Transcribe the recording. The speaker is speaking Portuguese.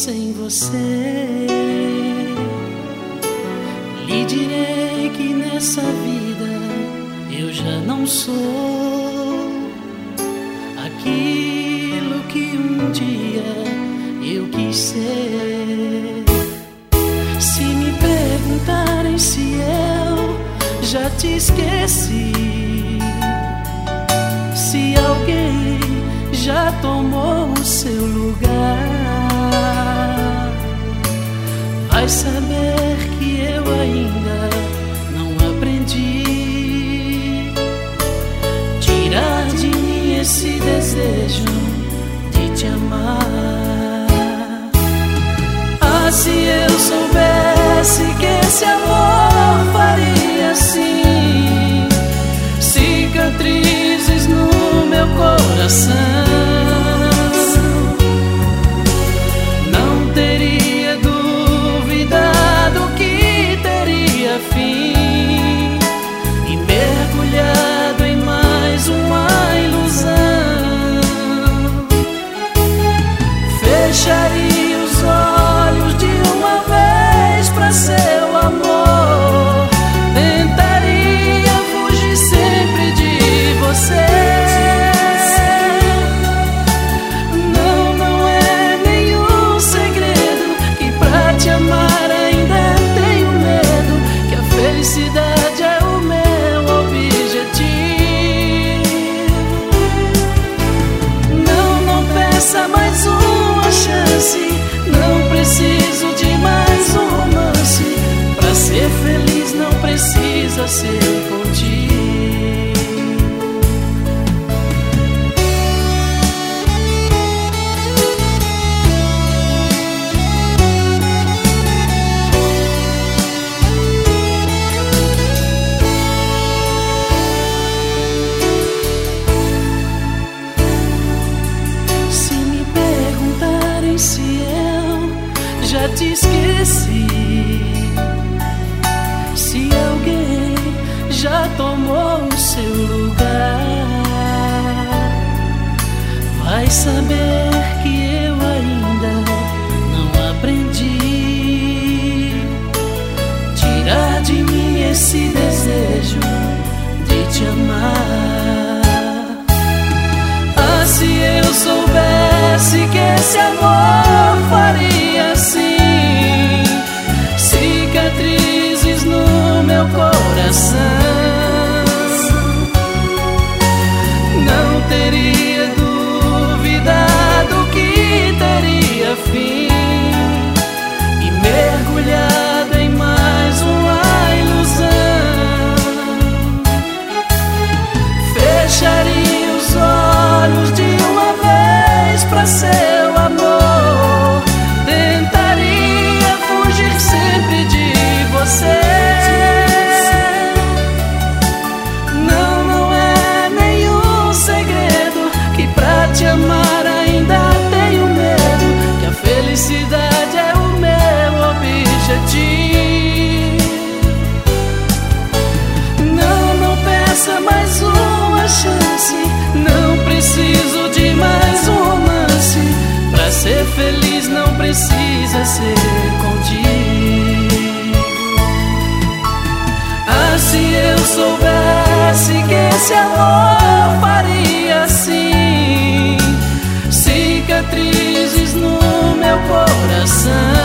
sem você. Lhe direi que nessa vida eu já não sou aquilo que um dia eu quis ser. Se me perguntarem se eu já te esqueci, se alguém já tomou o seu lugar, vai saber que eu ainda não aprendi tirar de mim esse desejo de te amar. Ah, se eu soubesse que esse amor faria assim cicatrizes no meu coração, não teria duvidado que teria fim e mergulhado em mais uma ilusão. Fecharia os olhos de uma vez pra seu amor, tentaria fugir sempre de você. Não é nenhum segredo que pra te amar ainda tenho medo, que a felicidade é o meu objetivo. Não peça mais uma chance, não preciso de mais um romance. Pra ser feliz não precisa ser contigo. Se me perguntarem se eu já te esqueci, se alguém já tomou o seu lugar, vai saber que eu ainda não aprendi tirar de mim esse desejo de te amar. Ah, se eu soubesse que esse amor faria assim cicatrizes no meu coração, não teria duvidado que teria fim e mergulhado em mais uma ilusão. Fecharia os olhos de uma vez pra seu amor, tentaria fugir sempre de você. Não é nenhum segredo que pra te amar ainda tenho medo, que a felicidade é o meu objetivo. Não peça mais uma chance, não preciso de mais um romance. Pra ser feliz não precisa ser contigo. Ah, se eu soubesse que esse amor faria assim cicatrizes no meu coração,